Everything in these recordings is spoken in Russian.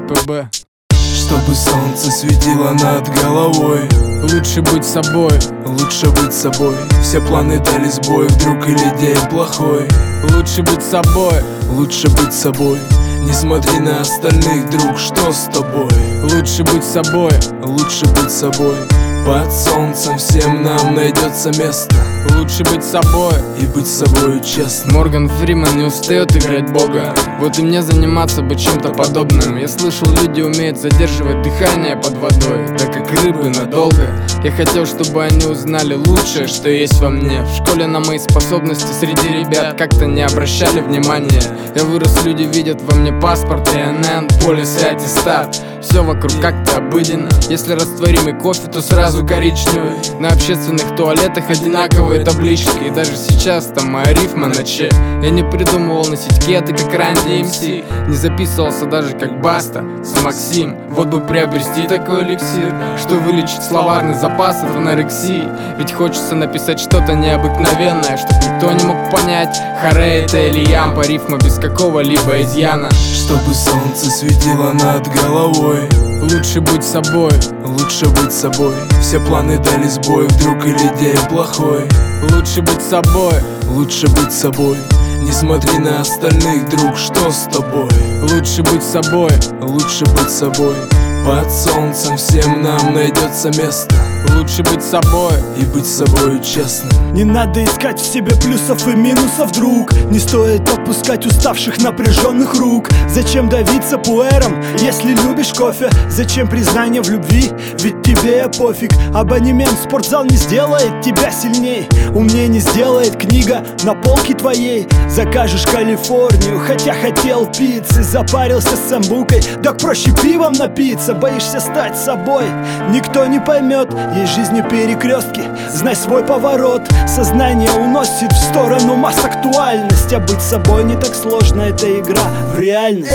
СПБ. Чтобы солнце светило над головой. Лучше быть собой, лучше быть собой. Все планы дали сбой, вдруг или день плохой. Лучше быть собой, лучше быть собой. Не смотри на остальных, друг, что с тобой? Лучше быть собой, лучше быть собой. Под солнцем всем нам найдется место. Лучше быть собой и быть собой честно. Морган Фриман не устает играть Бога. Вот и мне заниматься бы чем-то подобным. Я слышал, люди умеют задерживать дыхание под водой, да как рыбы надолго. Я хотел, чтобы они узнали лучшее, что есть во мне. В школе на мои способности среди ребят как-то не обращали внимания. Я вырос, люди видят во мне паспорт, ИНН, полис и аттестат. Все вокруг как-то обыденно. Если растворимый кофе, то сразу коричневый. На общественных туалетах одинаковые таблички. И даже сейчас там моя рифма на че. Я не придумывал носить кеты, как Ранди МС. Не записывался даже как Баста с Максим. Вот бы приобрести такой эликсир, что вылечит словарный запас от анорексии. Ведь хочется написать что-то необыкновенное, чтоб никто не мог понять, харе это или ямпа, рифма без какого-либо изъяна. Чтобы солнце светило над головой. Лучше быть собой, лучше быть собой. Все планы дали сбой, вдруг или день плохой. Лучше быть собой, лучше быть собой. Не смотри на остальных, друг, что с тобой? Лучше быть собой, лучше быть собой. Под солнцем всем нам найдется место. Лучше быть собой и быть собой честно. Не надо искать в себе плюсов и минусов, друг. Не стоит отпускать уставших напряженных рук. Зачем давиться пуэром, если любишь кофе? Зачем признание в любви, ведь тебе пофиг. Абонемент в спортзал не сделает тебя сильней. Умнее не сделает книга на полке твоей. Закажешь Калифорнию, хотя хотел пиццы. Запарился с самбукой, так проще пивом напиться. Боишься стать собой, никто не поймет. Есть в жизни перекрестки, знай свой поворот. Сознание уносит в сторону масс актуальность. А быть собой не так сложно, это игра в реальность.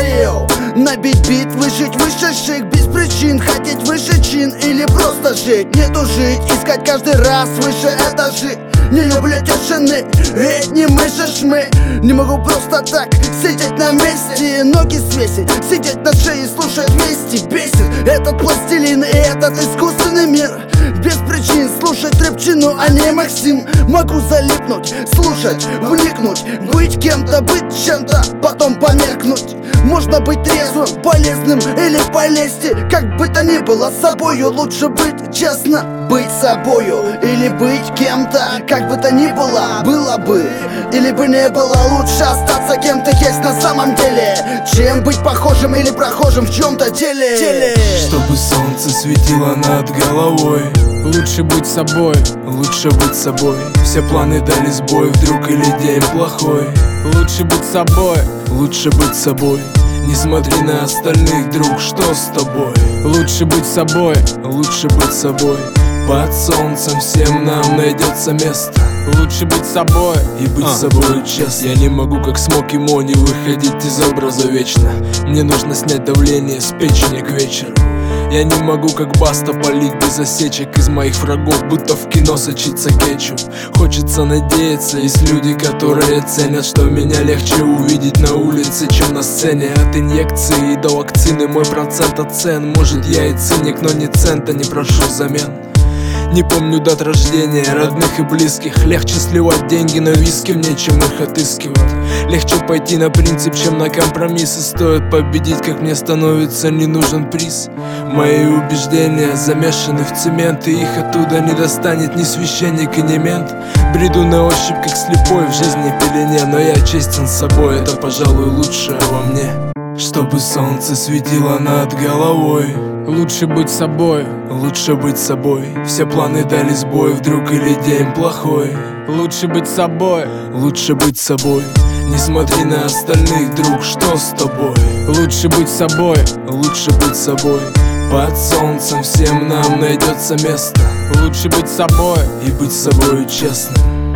Набить бит, выжить выше шик, без причин хотеть выше чин или просто жить. Не тужить, искать каждый раз выше этажи. Не люблю тишины, ведь не мы же шмы. Не могу просто так сидеть на месте, ноги свесить, сидеть на шее, слушать вести. Бесит этот пластилин и этот искусственный мир. Без причин слушать рэпчину, а не Максим. Могу залипнуть, слушать, вникнуть, быть кем-то, быть чем-то, потом померкнуть. Можно быть трезвым, полезным или полезти. Как бы то ни было, собою лучше быть честно. Быть собою или быть кем-то. Как бы то ни было, было бы или бы не было. Лучше остаться кем ты есть на самом деле, чем быть похожим или прохожим в чем-то деле. Чтобы солнце светило над головой. Лучше быть собой, лучше быть собой. Все планы дали сбой, вдруг или день плохой. Лучше быть собой, лучше быть собой. Не смотри на остальных, друг, что с тобой? Лучше быть собой, лучше быть собой. Под солнцем всем нам найдется место. Лучше быть собой и быть собой честно. Я не могу, как Смоки Мони, выходить из образа вечно. Мне нужно снять давление с печени к вечеру. Я не могу, как Баста, палить без осечек из моих врагов, будто в кино сочится кетчуп. Хочется надеяться, есть люди, которые ценят, что меня легче увидеть на улице, чем на сцене. От инъекции до вакцины мой процент оцен. Может, я и циник, но ни цента не прошу взамен. Не помню дат рождения родных и близких. Легче сливать деньги на виски мне, чем их отыскивать. Легче пойти на принцип, чем на компромиссы. Стоит победить, как мне становится не нужен приз. Мои убеждения замешаны в цемент, и их оттуда не достанет ни священник и ни мент. Бреду на ощупь, как слепой в жизни пелене, но я честен с собой, это, пожалуй, лучшее во мне. Чтобы солнце светило над головой. Лучше быть собой, лучше быть собой. Все планы дали сбой, вдруг или день плохой. Лучше быть собой, лучше быть собой. Не смотри на остальных, друг, что с тобой? Лучше быть собой, лучше быть собой. Под солнцем всем нам найдется место. Лучше быть собой и быть собой честно.